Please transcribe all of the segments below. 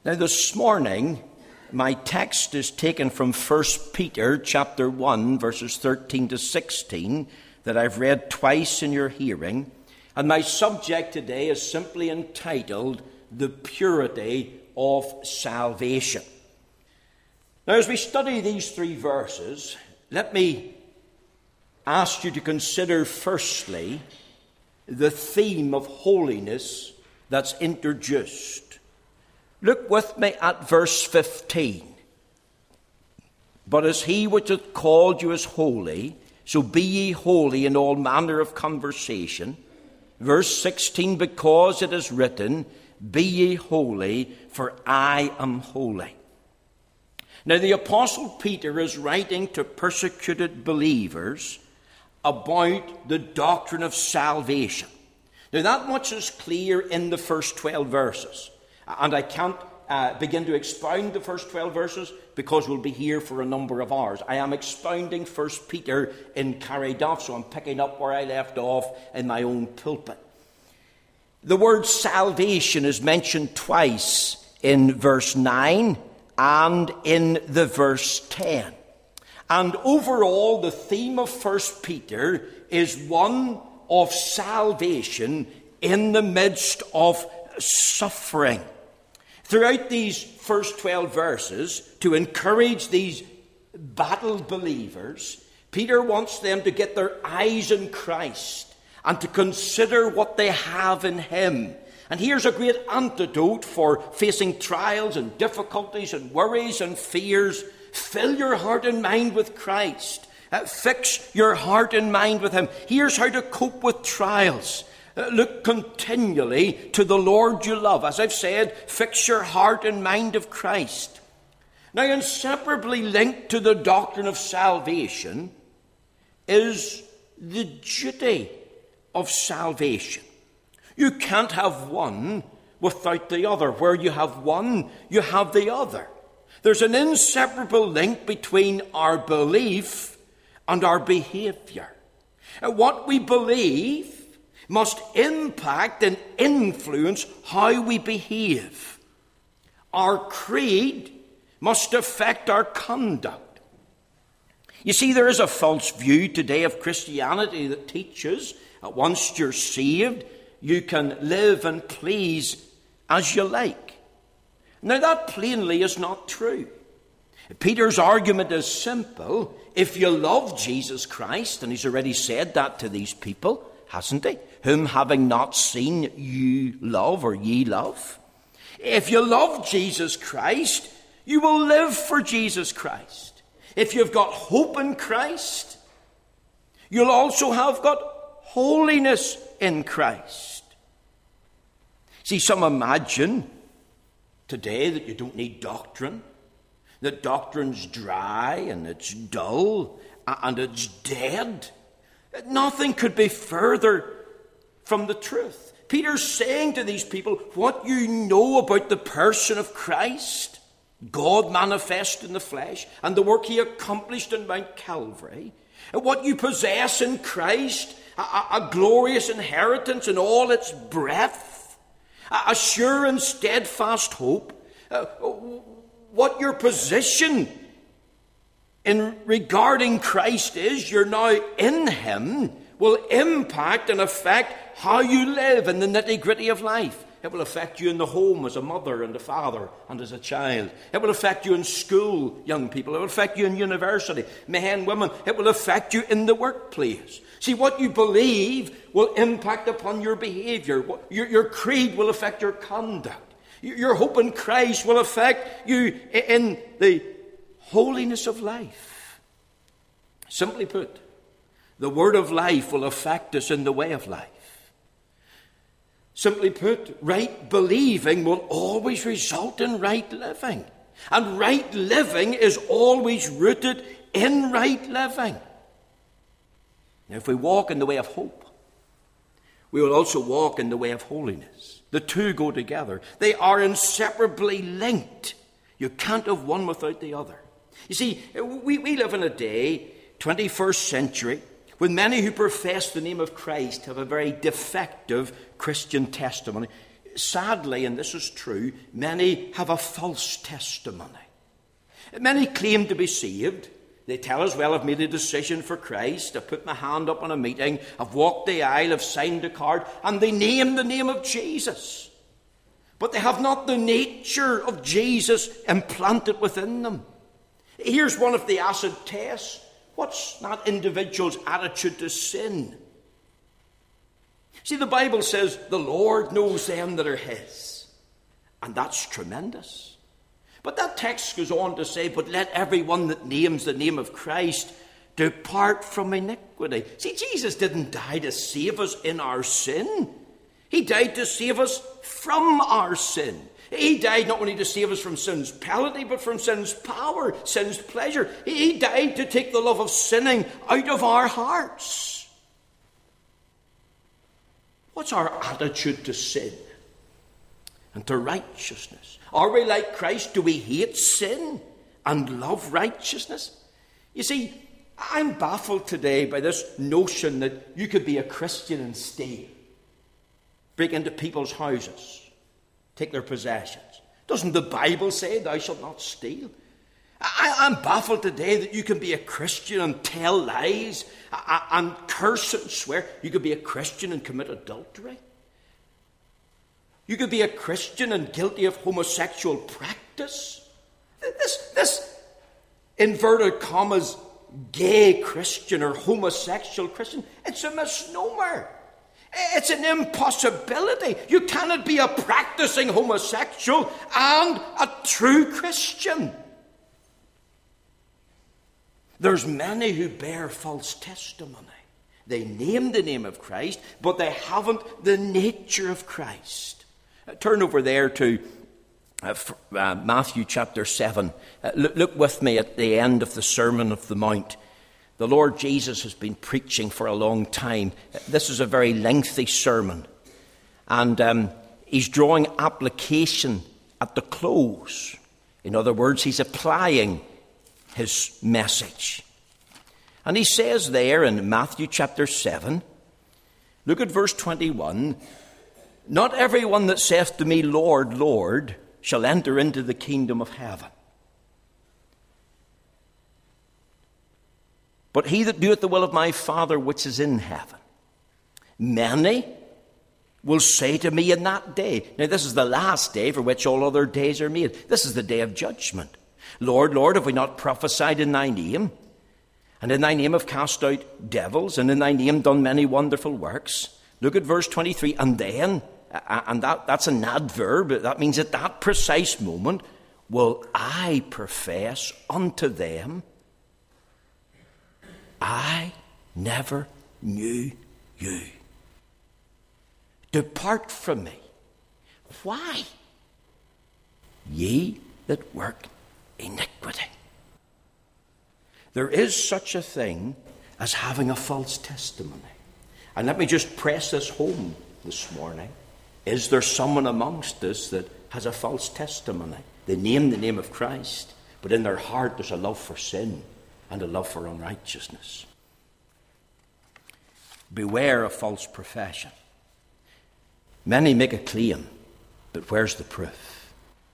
Now this morning, my text is taken from 1 Peter chapter 1, verses 13 to 16, that I've read twice in your hearing. And my subject today is simply entitled, The Purity of Salvation. Now as we study these three verses, let me ask you to consider firstly the theme of holiness that's introduced. Look with me at verse 15. But as he which hath called you is holy, so be ye holy in all manner of conversation. Verse 16, because it is written, be ye holy, for I am holy. Now the Apostle Peter is writing to persecuted believers about the doctrine of salvation. Now that much is clear in the first 12 verses. And I can't begin to expound the first 12 verses because we'll be here for a number of hours. I am expounding 1 Peter in Carryduff, so I'm picking up where I left off in my own pulpit. The word salvation is mentioned twice in verse 9 and in the verse 10. And overall, the theme of 1 Peter is one of salvation in the midst of suffering. Throughout these first 12 verses, to encourage these battled believers, Peter wants them to get their eyes on Christ and to consider what they have in him. And here's a great antidote for facing trials and difficulties and worries and fears. Fill your heart and mind with Christ. Fix your heart and mind with him. Here's how to cope with trials. Look continually to the Lord you love. As I've said, fix your heart and mind of Christ. Now, inseparably linked to the doctrine of salvation is the duty of salvation. You can't have one without the other. Where you have one, you have the other. There's an inseparable link between our belief and our behavior. What we believe must impact and influence how we behave. Our creed must affect our conduct. You see, there is a false view today of Christianity that teaches that once you're saved, you can live and please as you like. Now, that plainly is not true. Peter's argument is simple. If you love Jesus Christ, and he's already said that to these people, hasn't he? Whom having not seen you love, or ye love. If you love Jesus Christ, you will live for Jesus Christ. If you've got hope in Christ, you'll also have got holiness in Christ. See, some imagine today that you don't need doctrine, that doctrine's dry and it's dull and it's dead. Nothing could be further from the truth. Peter's saying to these people, what you know about the person of Christ, God manifest in the flesh, and the work he accomplished in Mount Calvary, and what you possess in Christ, a glorious inheritance in all its breadth, a sure and steadfast hope, what your position in regarding Christ is, you're now in him, will impact and affect how you live in the nitty-gritty of life. It will affect you in the home as a mother and a father and as a child. It will affect you in school, young people. It will affect you in university, men, women. It will affect you in the workplace. See, what you believe will impact upon your behavior. Your creed will affect your conduct. Your hope in Christ will affect you in the holiness of life. Simply put, the word of life will affect us in the way of life. Simply put, right believing will always result in right living. And right living is always rooted in right living. Now, if we walk in the way of hope, we will also walk in the way of holiness. The two go together. They are inseparably linked. You can't have one without the other. You see, we live in a day, 21st century, when many who profess the name of Christ have a very defective Christian testimony. sadly, and this is true, many have a false testimony. Many claim to be saved. They tell us, well, I've made a decision for Christ. I've put my hand up in a meeting. I've walked the aisle. I've signed a card. And they name the name of Jesus. But they have not the nature of Jesus implanted within them. Here's one of the acid tests. What's that individual's attitude to sin? See, the Bible says the Lord knows them that are his. And that's tremendous. But that text goes on to say, but let everyone that names the name of Christ depart from iniquity. See, Jesus didn't die to save us in our sin. He died to save us from our sin. He died not only to save us from sin's penalty, but from sin's power, sin's pleasure. He died to take the love of sinning out of our hearts. What's our attitude to sin and to righteousness? Are we like Christ? Do we hate sin and love righteousness? You see, I'm baffled today by this notion that you could be a Christian and steal. Break into people's houses. Take their possessions. Doesn't the Bible say thou shalt not steal? I'm baffled today that you can be a Christian and tell lies and curse and swear. You could be a Christian and commit adultery. You could be a Christian and guilty of homosexual practice. This inverted commas, gay Christian or homosexual Christian, it's a misnomer. It's an impossibility. You cannot be a practicing homosexual and a true Christian. There's many who bear false testimony. They name the name of Christ, but they haven't the nature of Christ. Turn over there to Matthew chapter 7. Look with me at the end of the Sermon of the Mount. The Lord Jesus has been preaching for a long time. This is a very lengthy sermon. And he's drawing application at the close. In other words, he's applying his message. And he says there in Matthew chapter 7, look at verse 21, not everyone that saith to me, Lord, Lord, shall enter into the kingdom of heaven, but he that doeth the will of my Father which is in heaven. Many will say to me in that day, now this is the last day for which all other days are made. This is the day of judgment. Lord, Lord, have we not prophesied in thy name? And in thy name have cast out devils, and in thy name done many wonderful works. Look at verse 23. And then, and that's an adverb, that means at that precise moment, will I profess unto them, I never knew you. Depart from me. Why? Ye that work iniquity. There is such a thing as having a false testimony. And let me just press this home this morning. Is there someone amongst us that has a false testimony? They name the name of Christ, but in their heart there's a love for sin and a love for unrighteousness. Beware of false profession. Many make a claim, but where's the proof?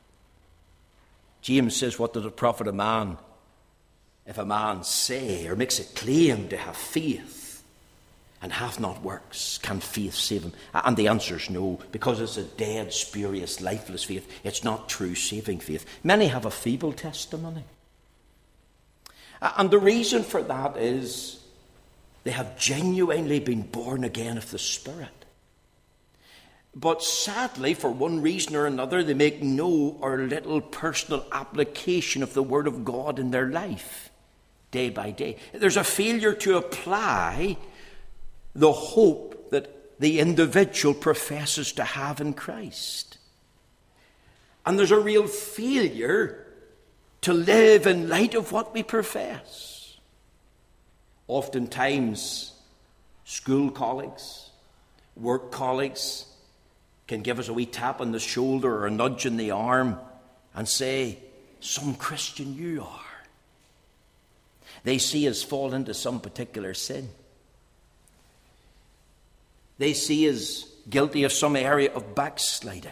James says, what does it profit a man if a man say or makes a claim to have faith and hath not works? Can faith save him? And the answer is no, because it's a dead, spurious, lifeless faith. It's not true saving faith. Many have a feeble testimony. And the reason for that is they have genuinely been born again of the Spirit. But sadly, for one reason or another, they make no or little personal application of the Word of God in their life, day by day. There's a failure to apply the hope that the individual professes to have in Christ. And there's a real failure to live in light of what we profess. Oftentimes, school colleagues, work colleagues can give us a wee tap on the shoulder or a nudge in the arm and say, some Christian you are. They see us fall into some particular sin. They see us guilty of some area of backsliding.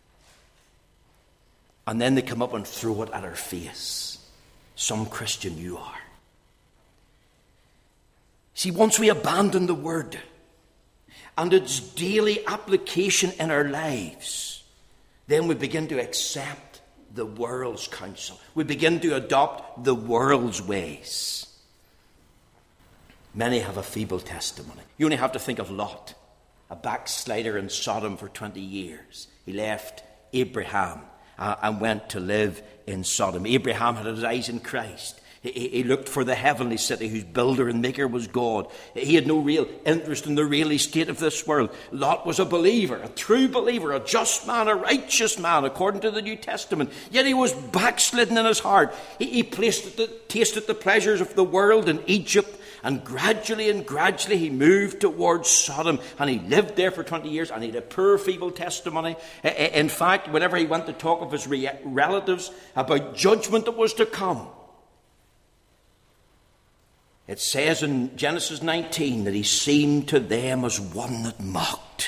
And then they come up and throw it at our face. Some Christian you are. See, once we abandon the Word and its daily application in our lives, then we begin to accept the world's counsel. We begin to adopt the world's ways. Many have a feeble testimony. You only have to think of Lot, a backslider in Sodom for 20 years. He left Abraham and went to live in Sodom. Abraham had his eyes in Christ. He looked for the heavenly city whose builder and maker was God. He had no real interest in the real estate of this world. Lot was a believer, a true believer, a just man, a righteous man, according to the New Testament. Yet he was backslidden in his heart. He tasted the pleasures of the world in Egypt, and gradually he moved towards Sodom, and he lived there for 20 years, and he had a poor, feeble testimony. In fact, whenever he went to talk of his relatives about judgment that was to come, it says in Genesis 19 that he seemed to them as one that mocked.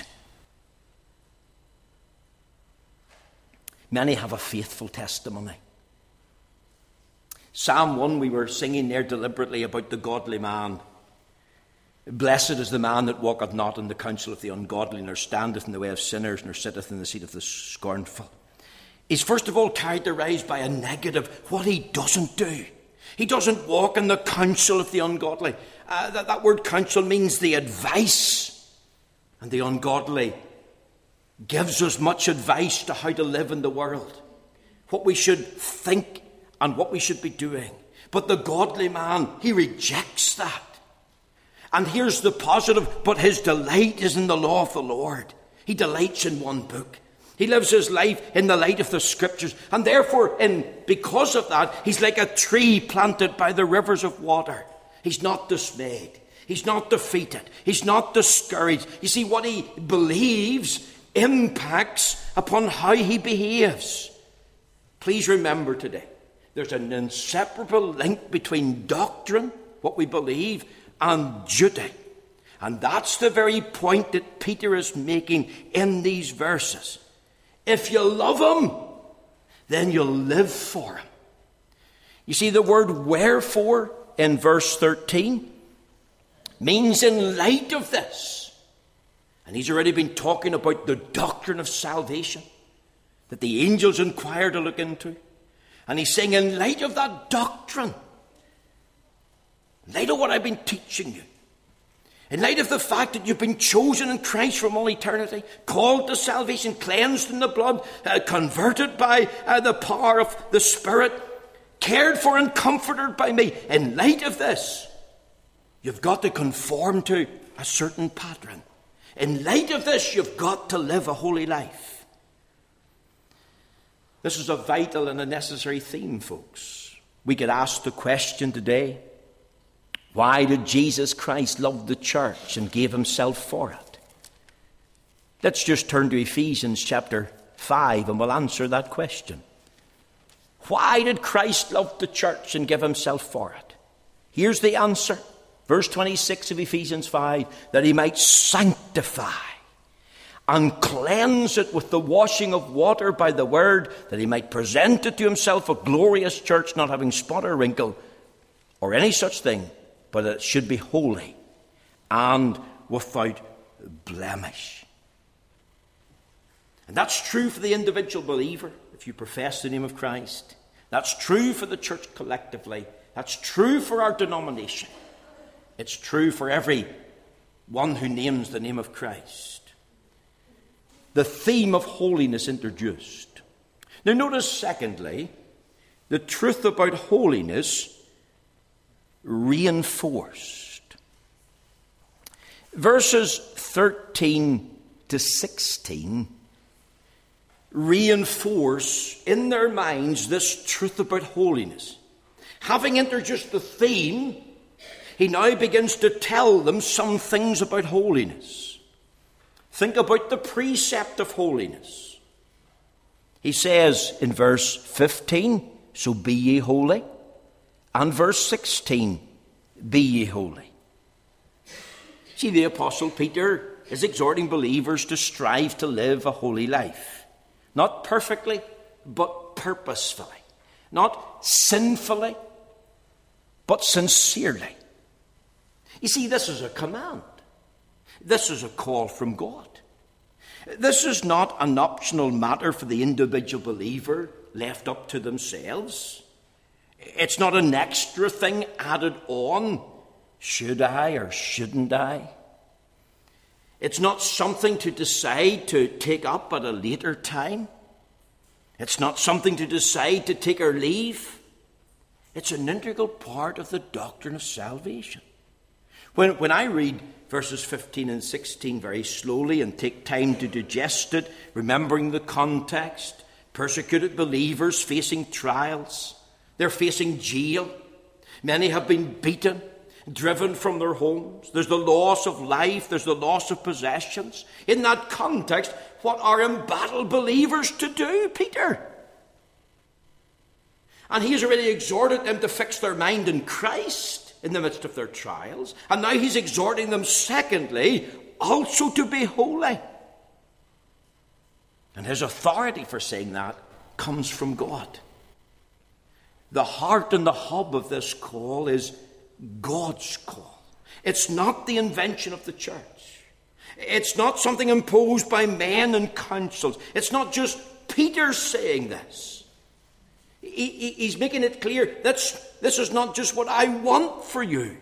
Many have a faithful testimony. Psalm 1, we were singing there deliberately about the godly man. Blessed is the man that walketh not in the counsel of the ungodly, nor standeth in the way of sinners, nor sitteth in the seat of the scornful. He's first of all characterized by a negative, what he doesn't do. He doesn't walk in the counsel of the ungodly. That word counsel means the advice. And the ungodly gives us much advice to how to live in the world, what we should think and what we should be doing. But the godly man, he rejects that. And here's the positive, but his delight is in the law of the Lord. He delights in one book. He lives his life in the light of the Scriptures. And therefore, because of that, he's like a tree planted by the rivers of water. He's not dismayed. He's not defeated. He's not discouraged. You see, what he believes impacts upon how he behaves. Please remember today, there's an inseparable link between doctrine, what we believe, and duty. And that's the very point that Peter is making in these verses. If you love him, then you'll live for him. You see, the word wherefore in verse 13 means in light of this. And he's already been talking about the doctrine of salvation that the angels inquire to look into. And he's saying, in light of that doctrine, in light of what I've been teaching you, in light of the fact that you've been chosen in Christ from all eternity, called to salvation, cleansed in the blood, converted by the power of the Spirit, cared for and comforted by me, in light of this, you've got to conform to a certain pattern. In light of this, you've got to live a holy life. This is a vital and a necessary theme, folks. We could ask the question today, why did Jesus Christ love the church and gave himself for it? Let's just turn to Ephesians chapter 5 and we'll answer that question. Why did Christ love the church and give himself for it? Here's the answer. Verse 26 of Ephesians 5, that he might sanctify and cleanse it with the washing of water by the word, that he might present it to himself a glorious church, not having spot or wrinkle or any such thing, but it should be holy and without blemish. And that's true for the individual believer, if you profess the name of Christ. That's true for the church collectively. That's true for our denomination. It's true for every one who names the name of Christ. The theme of holiness introduced. Now notice, secondly, the truth about holiness reinforced. Verses 13 to 16 reinforce in their minds this truth about holiness. Having introduced the theme, he now begins to tell them some things about holiness. Think about the precept of holiness. He says in verse 15, so be ye holy. And verse 16, be ye holy. See, the Apostle Peter is exhorting believers to strive to live a holy life. Not perfectly, but purposefully. Not sinfully, but sincerely. You see, this is a command. This is a call from God. This is not an optional matter for the individual believer left up to themselves. It's not an extra thing added on. Should I or shouldn't I? It's not something to decide to take up at a later time. It's not something to decide to take or leave. It's an integral part of the doctrine of salvation. When I read verses 15 and 16 very slowly and take time to digest it, remembering the context, persecuted believers facing trials, they're facing jail. Many have been beaten, driven from their homes. There's the loss of life, there's the loss of possessions. In that context, what are embattled believers to do, Peter? And he's already exhorted them to fix their mind in Christ in the midst of their trials. And now he's exhorting them, secondly, also to be holy. And his authority for saying that comes from God. The heart and the hub of this call is God's call. It's not the invention of the church. It's not something imposed by men and councils. It's not just Peter saying this. He's making it clear this is not just what I want for you.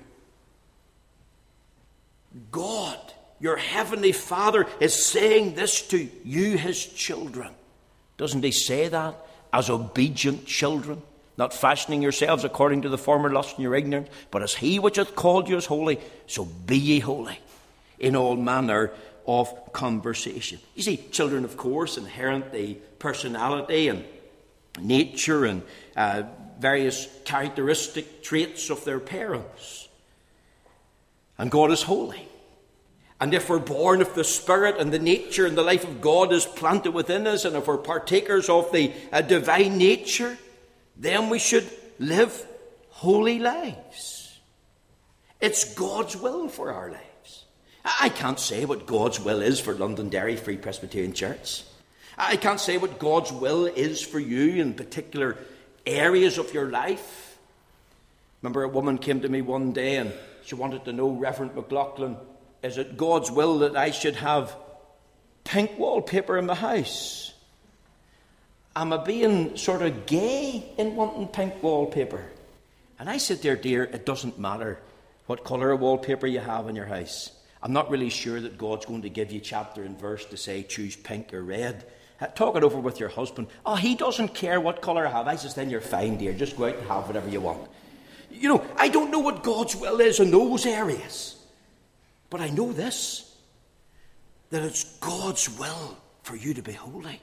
God, your heavenly Father, is saying this to you, his children. Doesn't he say that? As obedient children, not fashioning yourselves according to the former lust in your ignorance, but as he which hath called you is holy, so be ye holy in all manner of conversation. You see, children, of course, inherit the personality and nature and various characteristic traits of their parents. And God is holy. And if we're born of the Spirit and the nature and the life of God is planted within us, and if we're partakers of the divine nature, then we should live holy lives. It's God's will for our lives. I can't say what God's will is for Londonderry Free Presbyterian Church. I can't say what God's will is for you in particular areas of your life. Remember, a woman came to me one day and she wanted to know, Reverend McLaughlin, is it God's will that I should have pink wallpaper in my house? Am I being sort of gay in wanting pink wallpaper? And I said, dear, it doesn't matter what colour of wallpaper you have in your house. I'm not really sure that God's going to give you chapter and verse to say choose pink or red. Talk it over with your husband. Oh, he doesn't care what colour I have. I says, then you're fine, dear. Just go out and have whatever you want. You know, I don't know what God's will is in those areas. But I know this, that it's God's will for you to be holy.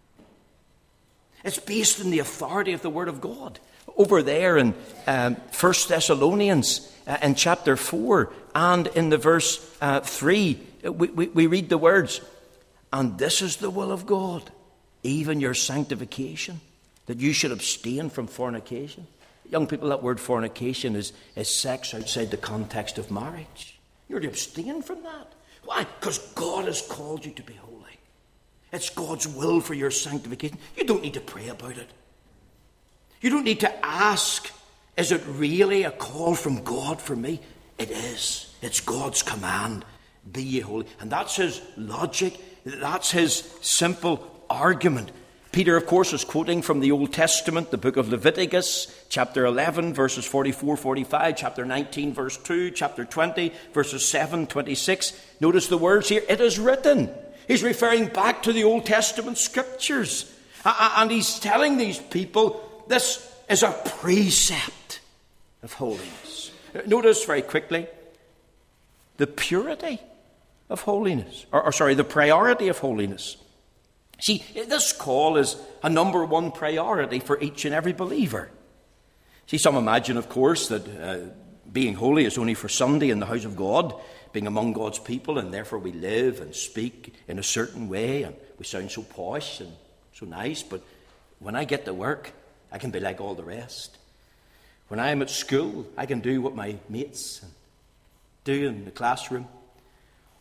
It's based on the authority of the Word of God. Over there in 1 Thessalonians in chapter 4 and in the verse 3, we read the words, and this is the will of God, even your sanctification, that you should abstain from fornication. Young people, that word fornication is sex outside the context of marriage. You're to abstain from that. Why? Because God has called you to be holy. It's God's will for your sanctification. You don't need to pray about it. You don't need to ask, is it really a call from God for me? It is. It's God's command. Be ye holy. And that's his logic. That's his simple argument. Peter, of course, is quoting from the Old Testament, the book of Leviticus, chapter 11, verses 44, 45, chapter 19, verse 2, chapter 20, verses 7, 26. Notice the words here, it is written. He's referring back to the Old Testament scriptures. And he's telling these people, this is a precept of holiness. Notice very quickly, the purity of holiness, the priority of holiness. See, this call is a number one priority for each and every believer. See, some imagine, of course, that being holy is only for Sunday in the house of God, being among God's people, and therefore we live and speak in a certain way, and we sound so posh and so nice, but when I get to work, I can be like all the rest. When I am at school, I can do what my mates do in the classroom.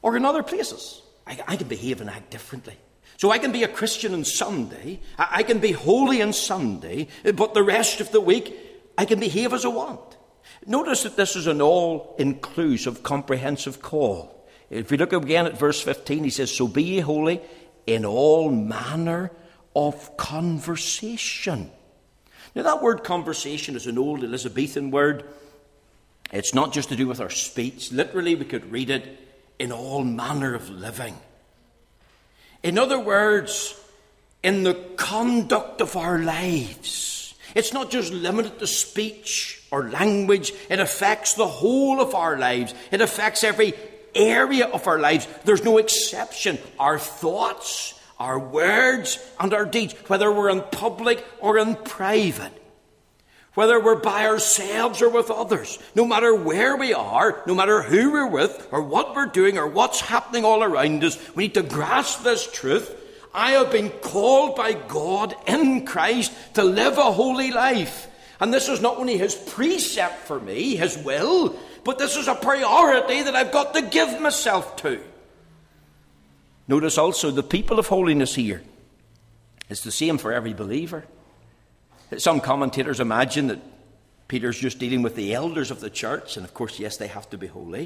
Or in other places, I can behave and act differently. So I can be a Christian on Sunday, I can be holy on Sunday, but the rest of the week I can behave as I want. Notice that this is an all-inclusive, comprehensive call. If we look again at verse 15, he says, so be ye holy in all manner of conversation. Now that word conversation is an old Elizabethan word. It's not just to do with our speech. Literally, we could read it in all manner of living. In other words, in the conduct of our lives. It's not just limited to speech or language. It affects the whole of our lives. It affects every area of our lives. There's no exception. Our thoughts, our words, and our deeds, whether we're in public or in private, whether we're by ourselves or with others, no matter where we are, no matter who we're with, or what we're doing, or what's happening all around us, we need to grasp this truth. I have been called by God in Christ to live a holy life. And this is not only his precept for me, his will, but this is a priority that I've got to give myself to. Notice also the people of holiness here. It's the same for every believer. Some commentators imagine that Peter's just dealing with the elders of the church, and of course, yes, they have to be holy.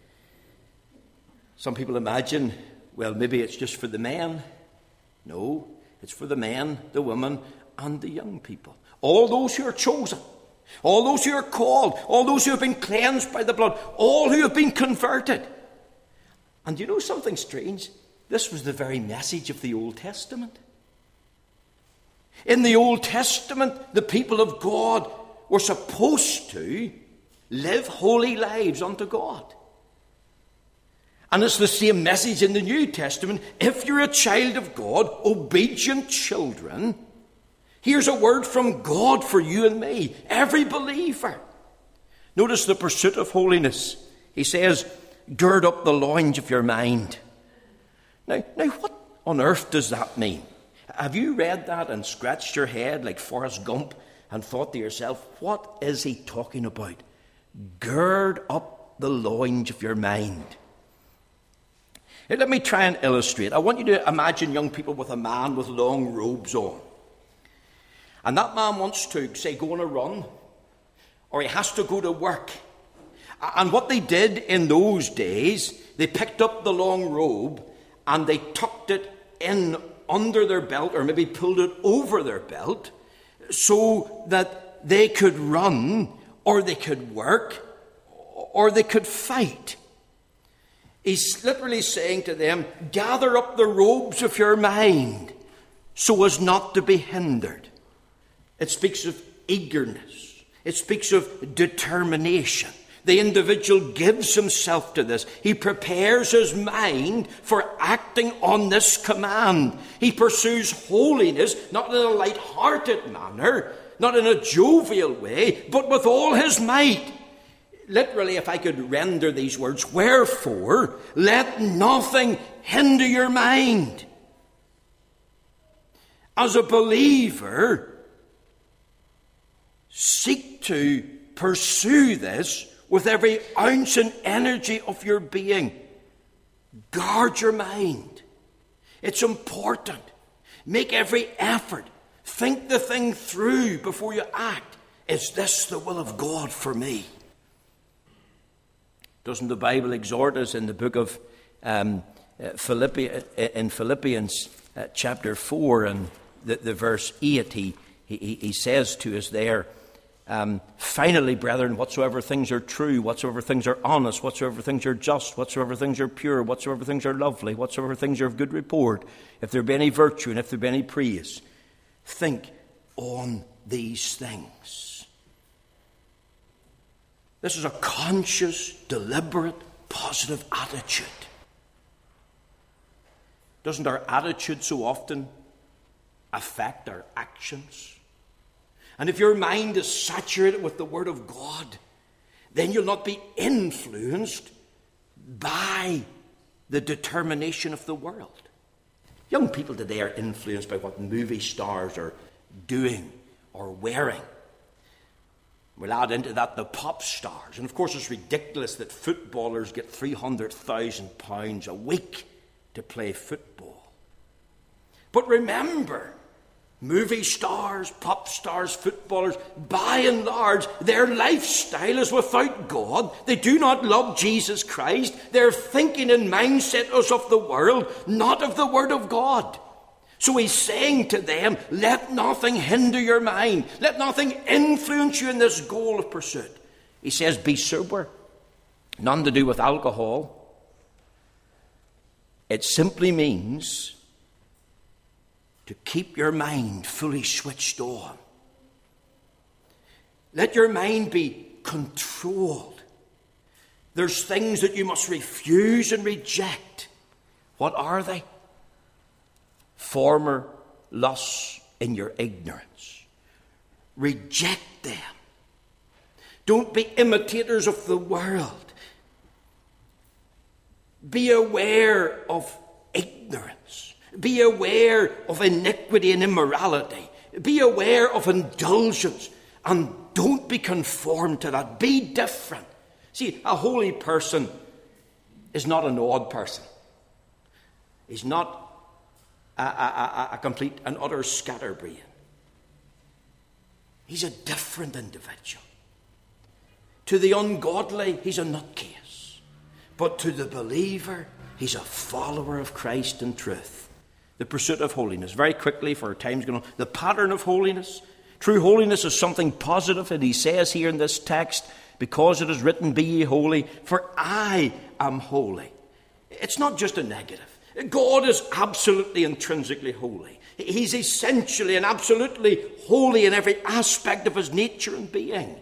Some people imagine, well, maybe it's just for the men. No, it's for the men, the women, and the young people. All those who are chosen, all those who are called, all those who have been cleansed by the blood, all who have been converted. And you know something strange? This was the very message of the Old Testament. In the Old Testament, the people of God were supposed to live holy lives unto God. And it's the same message in the New Testament. If you're a child of God, obedient children, here's a word from God for you and me, every believer. Notice the pursuit of holiness. He says, gird up the loins of your mind. Now, what on earth does that mean? Have you read that and scratched your head like Forrest Gump and thought to yourself, what is he talking about? Gird up the loins of your mind. Now, let me try and illustrate. I want you to imagine young people with a man with long robes on. And that man wants to, say, go on a run, or he has to go to work. And what they did in those days, they picked up the long robe and they tucked it in under their belt, or maybe pulled it over their belt, so that they could run, or they could work, or they could fight. He's literally saying to them, gather up the robes of your mind so as not to be hindered. It speaks of eagerness. It speaks of determination. The individual gives himself to this. He prepares his mind for acting on this command. He pursues holiness, not in a light-hearted manner, not in a jovial way, but with all his might. Literally, if I could render these words, wherefore, let nothing hinder your mind. As a believer, seek to pursue this with every ounce and energy of your being. Guard your mind. It's important. Make every effort. Think the thing through before you act. Is this the will of God for me? Doesn't the Bible exhort us in the book of Philippians chapter 4 and the verse 8, he says to us there, finally, brethren, whatsoever things are true, whatsoever things are honest, whatsoever things are just, whatsoever things are pure, whatsoever things are lovely, whatsoever things are of good report, if there be any virtue and if there be any praise, think on these things. This is a conscious, deliberate, positive attitude. Doesn't our attitude so often affect our actions? And if your mind is saturated with the Word of God, then you'll not be influenced by the determination of the world. Young people today are influenced by what movie stars are doing or wearing. We'll add into that the pop stars. And of course it's ridiculous that footballers get £300,000 a week to play football. But remember, movie stars, pop stars, footballers, by and large, their lifestyle is without God. They do not love Jesus Christ. Their thinking and mindset is of the world, not of the Word of God. So he's saying to them, let nothing hinder your mind. Let nothing influence you in this goal of pursuit. He says, be sober. None to do with alcohol. It simply means to keep your mind fully switched on. Let your mind be controlled. There's things that you must refuse and reject. What are they? Former lusts in your ignorance. Reject them. Don't be imitators of the world. Be aware of ignorance. Be aware of iniquity and immorality. Be aware of indulgence. And don't be conformed to that. Be different. See, a holy person is not an odd person. He's not a complete and utter scatterbrain. He's a different individual. To the ungodly, he's a nutcase. But to the believer, he's a follower of Christ in truth. The pursuit of holiness. Very quickly, for our time's going on. The pattern of holiness. True holiness is something positive, and he says here in this text, because it is written, be ye holy, for I am holy. It's not just a negative. God is absolutely intrinsically holy. He's essentially and absolutely holy in every aspect of his nature and being.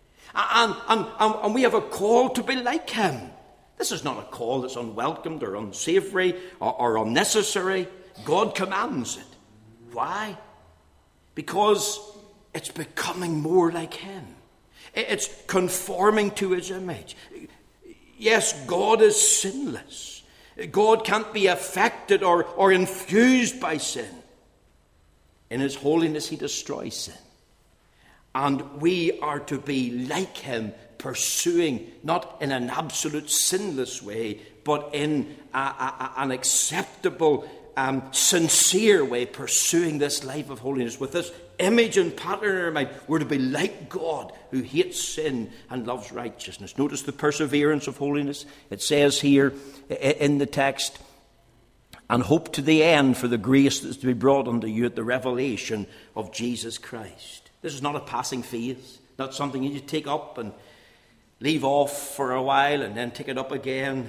And we have a call to be like him. This is not a call that's unwelcomed or unsavory or unnecessary. God commands it. Why? Because it's becoming more like him. It's conforming to his image. Yes, God is sinless. God can't be affected or infused by sin. In his holiness, he destroys sin. And we are to be like him, pursuing, not in an absolute sinless way, but in an acceptable, sincere way, pursuing this life of holiness. With this image and pattern in our mind, we're to be like God, who hates sin and loves righteousness. Notice the perseverance of holiness. It says here in the text, and hope to the end for the grace that is to be brought unto you at the revelation of Jesus Christ. This is not a passing phase, not something you take up and leave off for a while and then take it up again.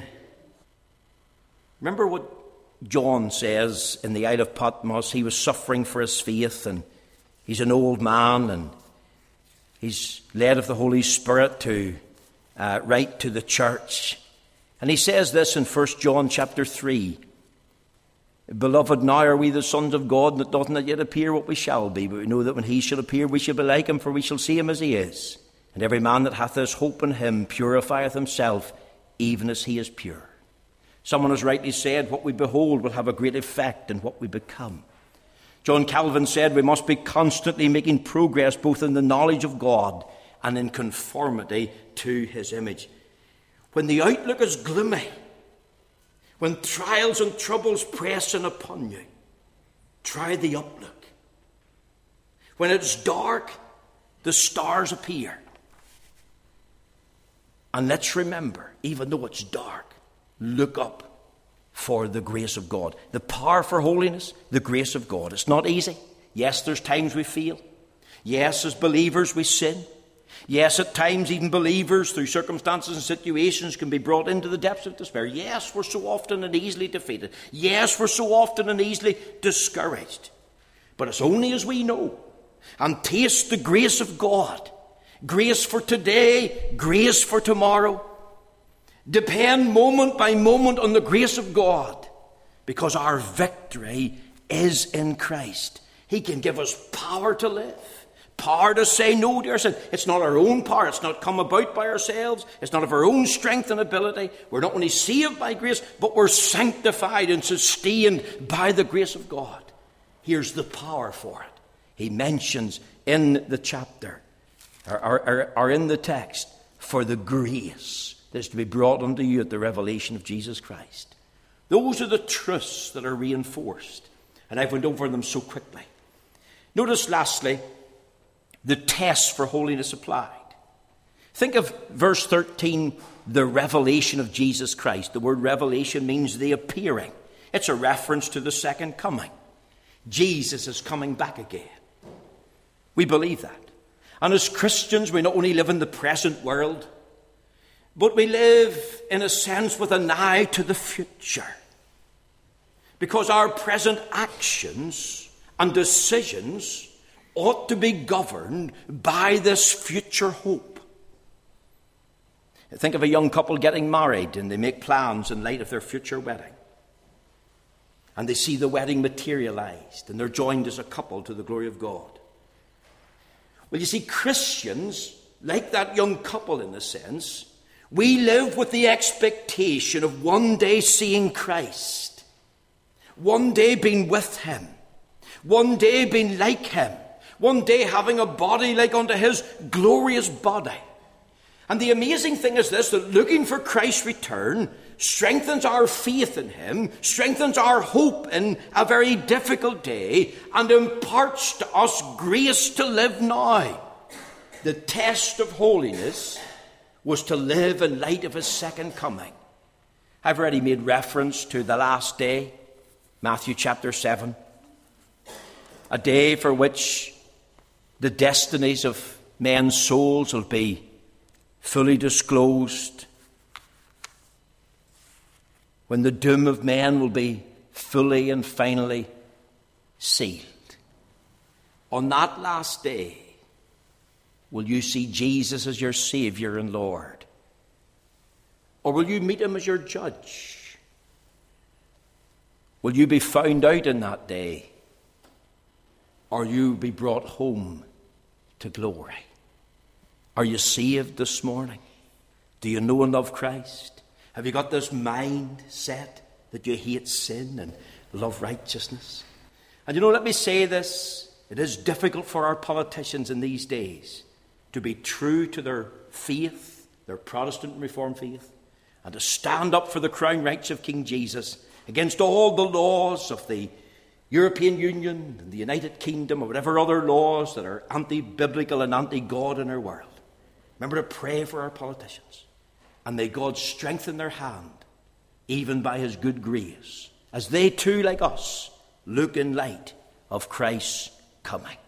Remember what John says in the Isle of Patmos. He was suffering for his faith, and he's an old man, and he's led of the Holy Spirit to write to the church. And he says this in 1 John chapter 3. Beloved, now are we the sons of God, and it doth not yet appear what we shall be. But we know that when he shall appear, we shall be like him, for we shall see him as he is. And every man that hath this hope in him purifieth himself, even as he is pure. Someone has rightly said, what we behold will have a great effect in what we become. John Calvin said we must be constantly making progress both in the knowledge of God and in conformity to his image. When the outlook is gloomy, when trials and troubles press in upon you, try the uplook. When it's dark, the stars appear. And let's remember, even though it's dark, look up for the grace of God. The power for holiness, the grace of God. It's not easy. Yes, there's times we fail. Yes, as believers we sin. Yes, at times even believers through circumstances and situations can be brought into the depths of despair. Yes, we're so often and easily defeated. Yes, we're so often and easily discouraged. But it's only as we know and taste the grace of God, grace for today, grace for tomorrow, depend moment by moment on the grace of God, because our victory is in Christ. He can give us power to live. Power to say no to our sin. It's not our own power. It's not come about by ourselves. It's not of our own strength and ability. We're not only saved by grace, but we're sanctified and sustained by the grace of God. Here's the power for it. He mentions in the chapter are in the text. For the grace that is to be brought unto you at the revelation of Jesus Christ. Those are the truths that are reinforced. And I've went over them so quickly. Notice lastly, the test for holiness applied. Think of verse 13, the revelation of Jesus Christ. The word revelation means the appearing. It's a reference to the second coming. Jesus is coming back again. We believe that. And as Christians, we not only live in the present world, but we live, in a sense, with an eye to the future. Because our present actions and decisions ought to be governed by this future hope. Think of a young couple getting married, and they make plans in light of their future wedding. And they see the wedding materialized, and they're joined as a couple to the glory of God. Well, you see, Christians, like that young couple in a sense, we live with the expectation of one day seeing Christ, one day being with him, one day being like him, one day having a body like unto his glorious body. And the amazing thing is this, that looking for Christ's return strengthens our faith in him, strengthens our hope in a very difficult day, and imparts to us grace to live now. The test of holiness was to live in light of his second coming. I've already made reference to the last day, Matthew chapter 7, a day for which the destinies of men's souls will be fully disclosed, when the doom of men will be fully and finally sealed. On that last day, will you see Jesus as your Savior and Lord? Or will you meet him as your judge? Will you be found out in that day? Or you be brought home to glory? Are you saved this morning? Do you know and love Christ? Have you got this mind set that you hate sin and love righteousness? And let me say this. It is difficult for our politicians in these days to be true to their faith, their Protestant and Reformed faith, and to stand up for the crown rights of King Jesus against all the laws of the European Union and the United Kingdom or whatever other laws that are anti-biblical and anti-God in our world. Remember to pray for our politicians. And may God strengthen their hand, even by his good grace, as they too, like us, look in light of Christ's coming.